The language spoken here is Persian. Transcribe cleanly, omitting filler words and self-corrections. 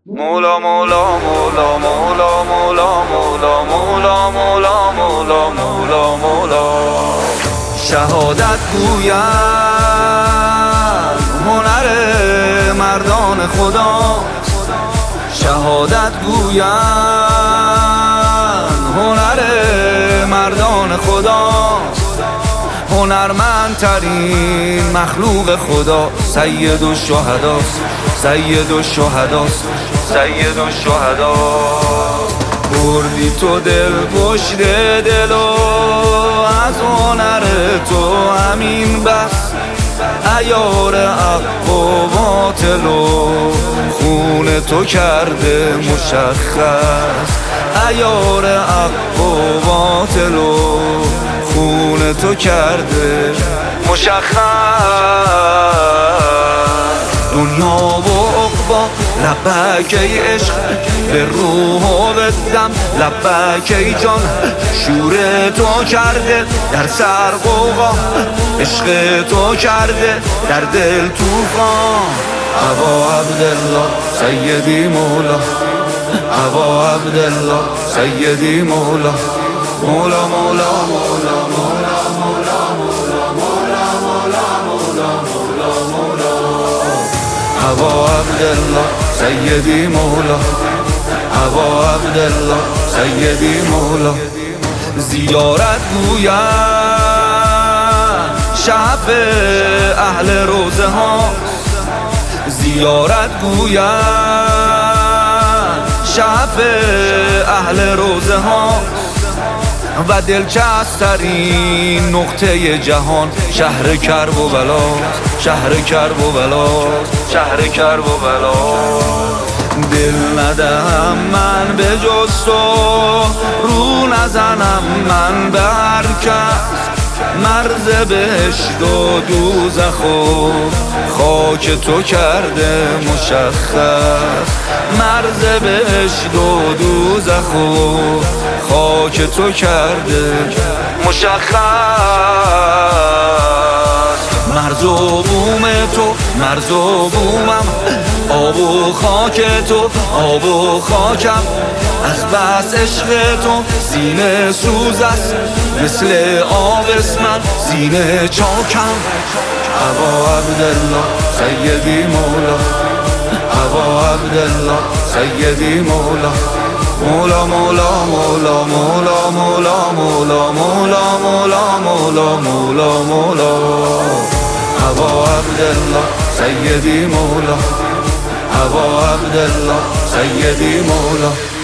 مولا مولا مولا مولا مولا مولا مولا مولا مولا مولا مولا. شهادت گویند هنر مردان خدا، شهادت گویند هنر مردان خدا، هنرمندترین مخلوق خدا سید الشهدا، سید الشهدا، سید الشهدا. بردی تو دل پشت دل و از هنر تو همین بس، عیار حق و باطل و خون تو کرده مشخص، عیار حق و باطل و خون تو کرده مشخص. دنیا و عقبا لبک ای عشق، به روح و به دم لبک ای جان. شور تو کرده در سر غوغا، عشق تو کرده در دل طوفان. ابا عبدالله سیدی مولا، ابا عبدالله سیدی مولا، مولا مولا مولا مولا مولا مولا مولا مولا مولا مولا. ابا عبدالله سیدی مولا، ابا عبدالله سیدی مولا. زیارت گویند شعف اهل روزه ها، زیارت گویند شعف اهل روزه ها. و دلچسب‌ترین نقطه جهان شهر کرب و بلا، شهر کرب و بلا، شهر کرب و بلا. دل ندهم من به جز تو، رو نزنم من به هر کس. مرز بهشت و دوزخ و خاک تو کرده مشخص، مرز بهشت و دوزخ و خاک تو کرده مشخص. مرز و بوم تو مرز و بومم، آب و خاک تو آب و خاکم. از بس عشق تو سینه سوز است، مثل آب من سینه چاکم. ابا عبدالله سیدی مولا، ابا عبدالله سیدی مولا، مولا مولا مولا مولا مولا مولا مولا مولا مولا مولا مولا. ابا عبدالله سیدی مولا، ابا عبدالله سیدی مولا.